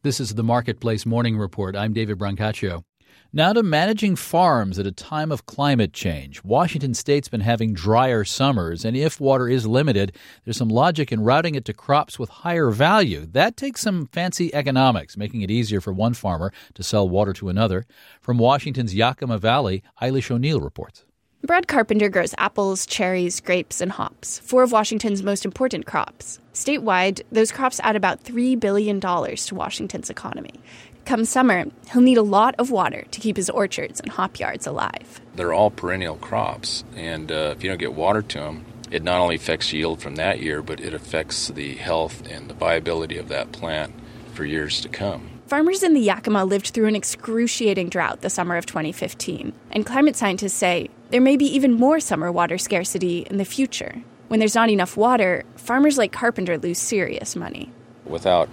This is the Marketplace Morning Report. I'm David Brancaccio. Now to managing farms at a time of climate change. Washington State's been having drier summers, and if water is limited, there's some logic in routing it to crops with higher value. That takes some fancy economics, making it easier for one farmer to sell water to another. From Washington's Yakima Valley, Eilish O'Neill reports. Brad Carpenter grows apples, cherries, grapes, and hops, 4 of Washington's most important crops. Statewide, those crops add about $3 billion to Washington's economy. Come summer, he'll need a lot of water to keep his orchards and hop yards alive. They're all perennial crops, and if you don't get water to them, it not only affects yield from that year, but it affects the health and the viability of that plant for years to come. Farmers in the Yakima lived through an excruciating drought the summer of 2015, and climate scientists say there may be even more summer water scarcity in the future. When there's not enough water, farmers like Carpenter lose serious money. Without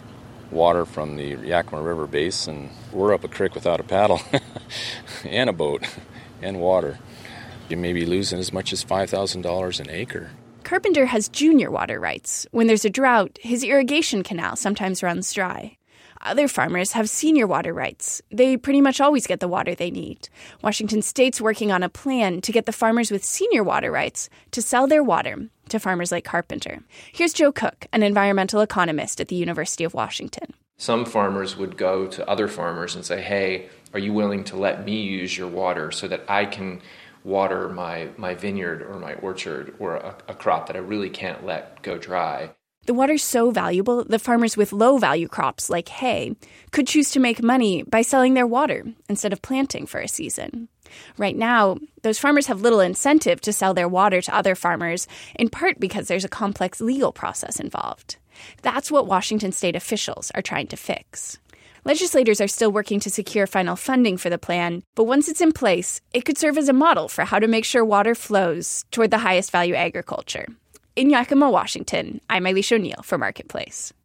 water from the Yakima River basin, we're up a creek without a paddle and a boat and water. You may be losing as much as $5,000 an acre. Carpenter has junior water rights. When there's a drought, his irrigation canal sometimes runs dry. Other farmers have senior water rights. They pretty much always get the water they need. Washington State's working on a plan to get the farmers with senior water rights to sell their water to farmers like Carpenter. Here's Joe Cook, an environmental economist at the University of Washington. Some farmers would go to other farmers and say, hey, are you willing to let me use your water so that I can water my vineyard or my orchard or a crop that I really can't let go dry? The water's so valuable that farmers with low-value crops like hay could choose to make money by selling their water instead of planting for a season. Right now, those farmers have little incentive to sell their water to other farmers, in part because there's a complex legal process involved. That's what Washington state officials are trying to fix. Legislators are still working to secure final funding for the plan, but once it's in place, it could serve as a model for how to make sure water flows toward the highest value agriculture. In Yakima, Washington, I'm Eilish O'Neill for Marketplace.